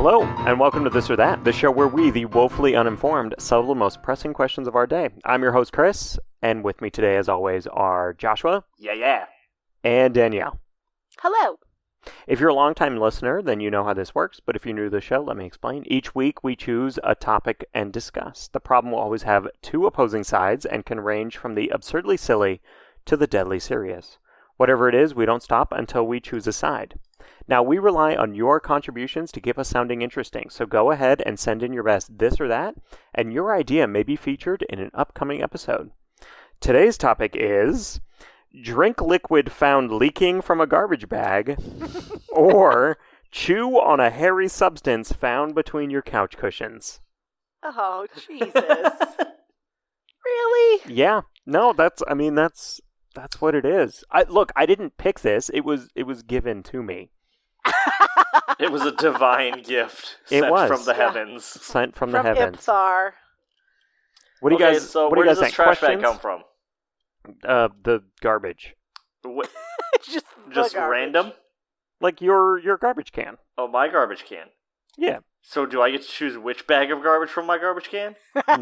Hello, and welcome to This or That, the show where we, the woefully uninformed, solve the most pressing questions of our day. I'm your host, Chris, and with me today, as always, are Joshua. Yeah. And Danielle. Hello. If you're a longtime listener, then you know how this works, but if you're new to the show, let me explain. Each week, we choose a topic and discuss. The problem will always have two opposing sides and can range from the absurdly silly to the deadly serious. Whatever it is, we don't stop until we choose a side. Now, we rely on your contributions to keep us sounding interesting, so go ahead and send in your best this or that, and your idea may be featured in an upcoming episode. Today's topic is drink liquid found leaking from a garbage bag, or chew on a hairy substance found between your couch cushions. Oh, Jesus. Really? Yeah. No, that's what it is. I didn't pick this. It was given to me. It was a divine gift sent from the heavens. Sent from the heavens. Ipthar. What do you guys? So what where do you does guys this think? trash bag Questions? come from? The garbage. What, Just just garbage. random? Like your garbage can. Oh, my garbage can. Yeah. So do I get to choose which bag of garbage from my garbage can?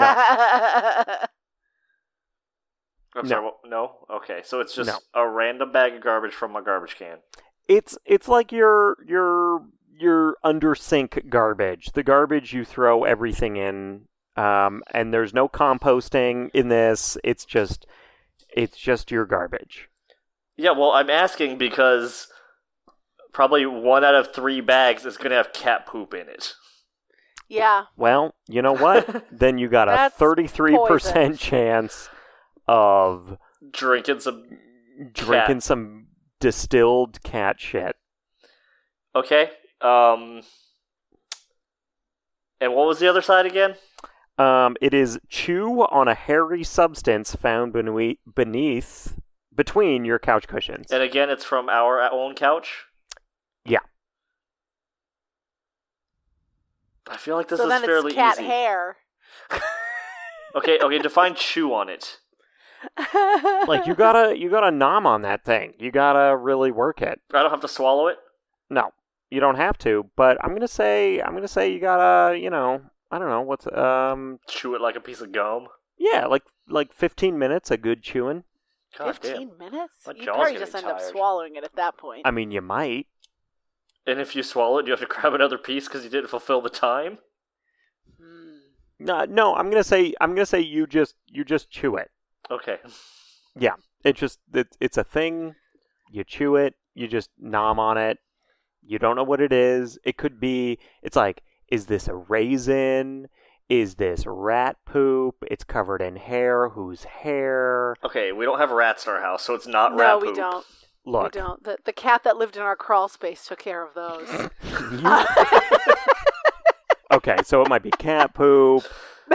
I'm sorry. No. Okay, so it's just a random bag of garbage from my garbage can. It's like your under sink garbage. The garbage you throw everything in. And there's no composting in this. It's just your garbage. Yeah, well, I'm asking because probably 1 out of 3 bags is going to have cat poop in it. Yeah. Well, you know what? Then you got a 33% chance of drinking some distilled cat shit. Okay. And what was the other side again? It is chew on a hairy substance found between your couch cushions. And again, it's from our own couch? Yeah. I feel like this so is then fairly it's cat easy. hair. Okay, define chew on it. Like you gotta nom on that thing. You gotta really work it. I don't have to swallow it? No, you don't have to. But I'm gonna say you gotta, I don't know what's chew it like a piece of gum. Yeah, like 15 minutes of good chewing. God 15 damn. minutes? My You jaw's probably getting just end up tired. swallowing it at that point. I mean, you might. And if you swallow it, do you have to grab another piece because you didn't fulfill the time? No. I'm gonna say you just chew it. Okay. Yeah, it's a thing. You chew it. You just nom on it. You don't know what it is. It could be. It's like, is this a raisin? Is this rat poop? It's covered in hair. Whose hair? Okay, we don't have rats in our house, so it's not no, rat poop. we don't. Look. We don't. The cat that lived in our crawl space took care of those. Okay, so it might be cat poop.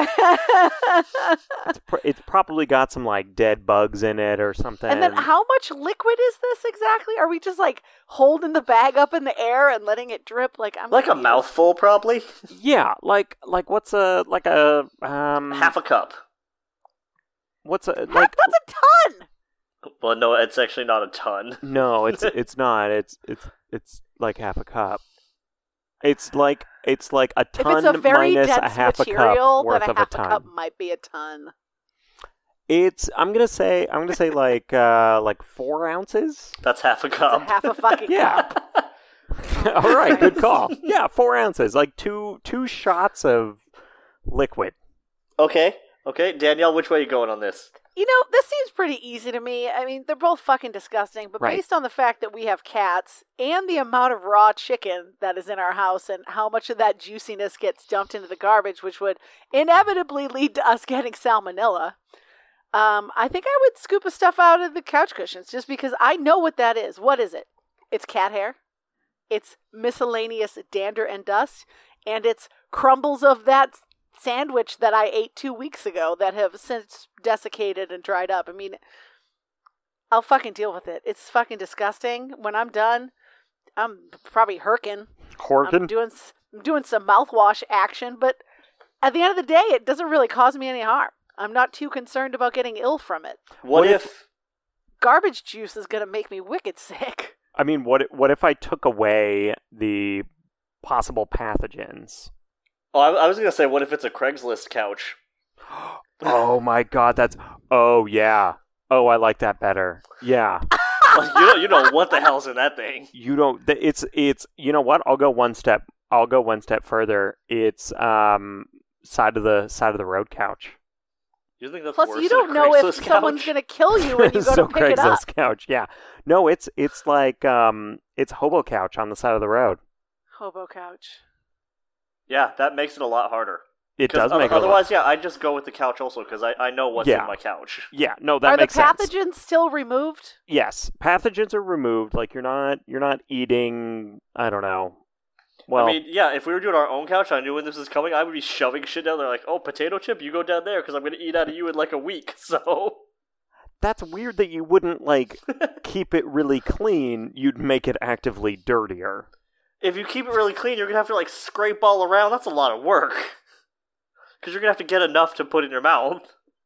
It's probably got some like dead bugs in it or something. And then how much liquid is this exactly? Are we just like holding the bag up in the air and letting it drip? Like I'm like a confused. mouthful, probably. Yeah, like what's half a cup. What's a Heck, like? that's a ton. Well, no, it's actually not a ton. No, it's not. It's like half a cup. It's like a ton if it's a very minus dense a half material, a cup worth then a of half a ton. a cup might be a ton. I'm gonna say like 4 ounces. That's half a It's cup. a half a fucking Yeah. cup. All right, good call. Yeah, 4 ounces, like two shots of liquid. Okay, Danielle, which way are you going on this? You know, this seems pretty easy to me. I mean, they're both fucking disgusting, but Right. based on the fact that we have cats and the amount of raw chicken that is in our house and how much of that juiciness gets dumped into the garbage, which would inevitably lead to us getting salmonella, I think I would scoop the stuff out of the couch cushions just because I know what that is. What is it? It's cat hair. It's miscellaneous dander and dust. And it's crumbles of that sandwich that I ate 2 weeks ago that have since desiccated and dried up. I mean, I'll fucking deal with it. It's fucking disgusting. When I'm done, I'm probably herking. I'm doing some mouthwash action, but at the end of the day, it doesn't really cause me any harm. I'm not too concerned about getting ill from it. What if garbage juice is going to make me wicked sick? I mean, what if I took away the possible pathogens. Oh, I was gonna say, what if it's a Craigslist couch? Oh my god, oh yeah. Oh, I like that better. Yeah. You know what the hell's in that thing? You don't. It's. You know what? I'll go one step further. It's side of the road couch. You think that's Plus, worse you than don't a know Craigslist if couch? someone's gonna kill you when you go So to pick it up. Craigslist couch. Yeah. No, it's like it's hobo couch on the side of the road. Hobo couch. Yeah, that makes it a lot harder. It does make it. Otherwise, yeah, I'd just go with the couch also because I know what's in my couch. Yeah. No, that Are makes the pathogens sense. still removed? Yes, pathogens are removed. Like you're not eating. I don't know. Well, I mean, yeah, if we were doing our own couch, I knew when this was coming, I would be shoving shit down there like, oh, potato chip, you go down there because I'm going to eat out of you in like a week, so... that's weird that you wouldn't, like, keep it really clean. You'd make it actively dirtier. If you keep it really clean, you're going to have to, like, scrape all around. That's a lot of work. Because you're going to have to get enough to put in your mouth.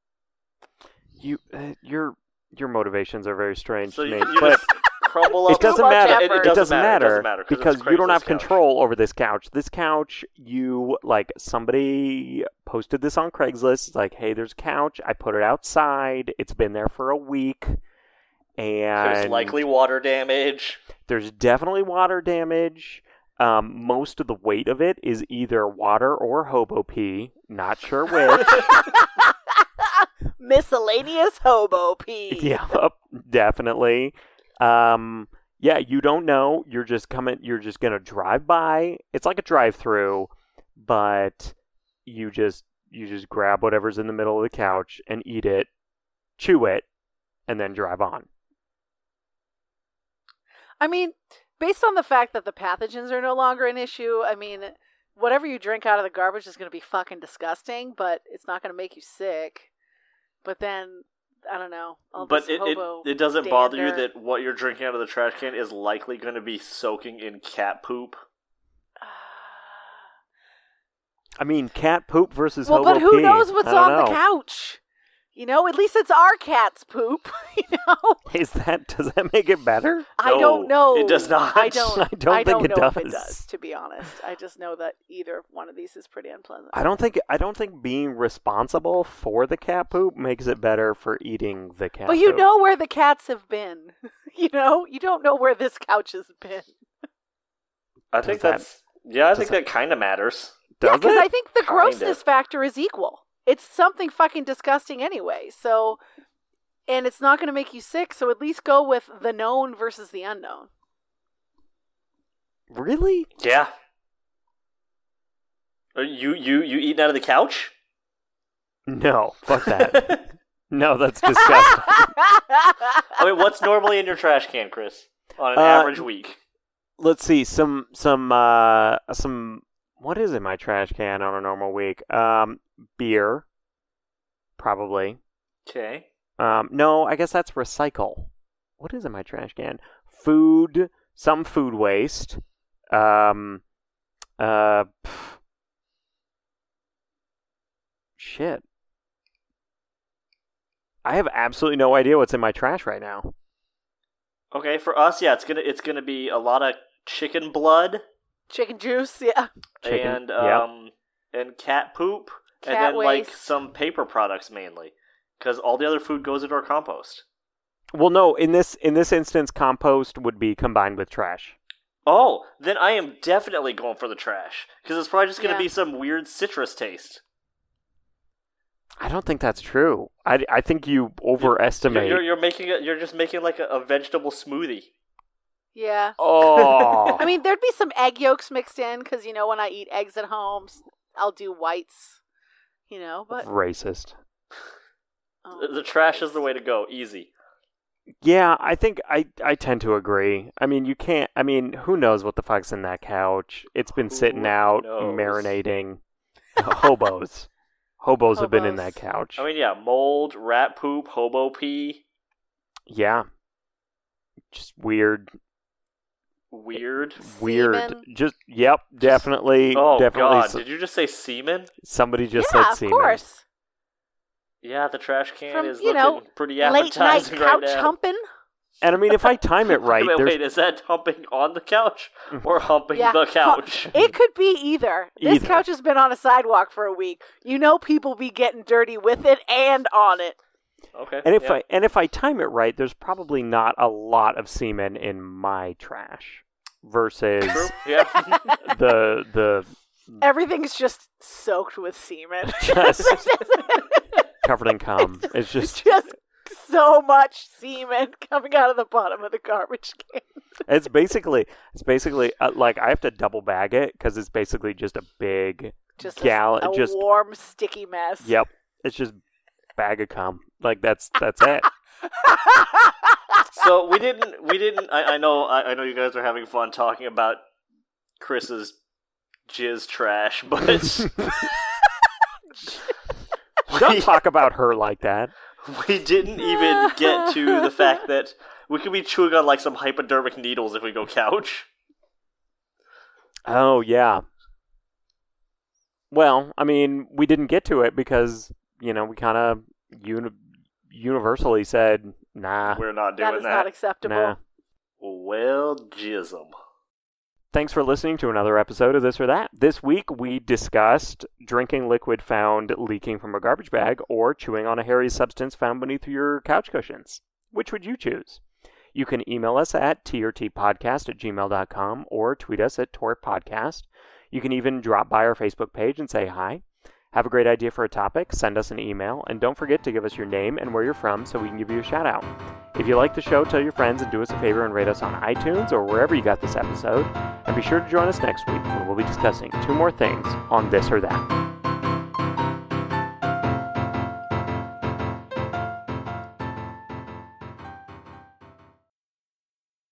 Your motivations are very strange So to me. you But just crumble up... it doesn't Too much matter. effort. It doesn't matter because you don't have control over this couch. This couch, somebody posted this on Craigslist. It's like, hey, there's a couch. I put it outside. It's been there for a week. And There's likely water damage. there's definitely water damage. Most of the weight of it is either water or hobo pee. Not sure which. Miscellaneous hobo pee. Yeah, definitely. Yeah, you don't know. You're just gonna drive by. It's like a drive-through, but you just grab whatever's in the middle of the couch and eat it, chew it, and then drive on. I mean, based on the fact that the pathogens are no longer an issue, I mean, whatever you drink out of the garbage is going to be fucking disgusting, but it's not going to make you sick. But then, I don't know. But it doesn't bother you that what you're drinking out of the trash can is likely going to be soaking in cat poop? I mean, cat poop versus well, hobo but who pee. knows what's I don't on know. the couch? You know, at least it's our cat's poop. You know, Does that make it better? I don't know. It does not. I don't think it know if it does. does. To be honest, I just know that either one of these is pretty unpleasant. I don't think being responsible for the cat poop makes it better for eating the cat But you poop. know where the cats have been. You know, you don't know where this couch has been. I think Does that's... Yeah, I think that kind of matters. Yeah, Does because it? I think the Kinda. grossness factor is equal. It's something fucking disgusting anyway. So, and it's not going to make you sick. So at least go with the known versus the unknown. Really? Yeah. Are you eating out of the couch? No, fuck that. No, that's disgusting. I mean, what's normally in your trash can, Chris, on an average week? Let's see, some. What is in my trash can on a normal week? Beer, probably. Okay. No, I guess that's recycle. What is in my trash can? Food, some food waste. Shit. I have absolutely no idea what's in my trash right now. Okay, for us, yeah, it's gonna be a lot of chicken blood Chicken juice, yeah. Chicken, and cat poop, Cat and then like waste. some paper products mainly, because all the other food goes into our compost. Well, no, in this instance, compost would be combined with trash. Oh, then I am definitely going for the trash, because it's probably just gonna Yeah. be some weird citrus taste. I don't think that's true. I think you overestimate. You're just making like a vegetable smoothie. Yeah. Oh. I mean, there'd be some egg yolks mixed in because, you know, when I eat eggs at home, I'll do whites, you know, but... Racist. Oh, The trash is the way to go. Easy. Yeah, I think I tend to agree. I mean, you can't. I mean, who knows what the fuck's in that couch? It's been sitting out, knows? marinating. Hobos. Hobos have been in that couch. I mean, yeah, mold, rat poop, hobo pee. Yeah. Just weird. Weird. Semen. Just yep, definitely. Oh definitely. God! Did you just say semen? Somebody just yeah, said of semen. course. Yeah, the trash can From, is you looking know, pretty Late night appetizing right couch now. humping. And I mean, if I time it right, Wait, is that humping on the couch or humping the couch? It could be either. This Either. couch has been on a sidewalk for a week. You know, people be getting dirty with it and on it. Okay. And if I time it right, there's probably not a lot of semen in my trash versus True. Yeah. the Everything's just soaked with semen. just covered in cum. It's just so much semen coming out of the bottom of the garbage can. it's basically like I have to double bag it because it's basically just a big Just gallon. a Just warm, sticky mess. Yep, it's just bag of cum. Like that's it. So we didn't. I know you guys are having fun talking about Chris's jizz trash, but Don't talk about her like that. we didn't even get to the fact that we could be chewing on like some hypodermic needles if we go couch. Oh yeah. Well, I mean, we didn't get to it because we kind of universally said, nah. We're not That doing is that. not acceptable. Nah. Well, jism. Thanks for listening to another episode of This or That. This week we discussed drinking liquid found leaking from a garbage bag or chewing on a hairy substance found beneath your couch cushions. Which would you choose? You can email us at trtpodcast@gmail.com or tweet us at torpodcast. You can even drop by our Facebook page and say hi. Have a great idea for a topic, send us an email, and don't forget to give us your name and where you're from so we can give you a shout out. If you like the show, tell your friends and do us a favor and rate us on iTunes or wherever you got this episode. And be sure to join us next week when we'll be discussing 2 more things on This or That.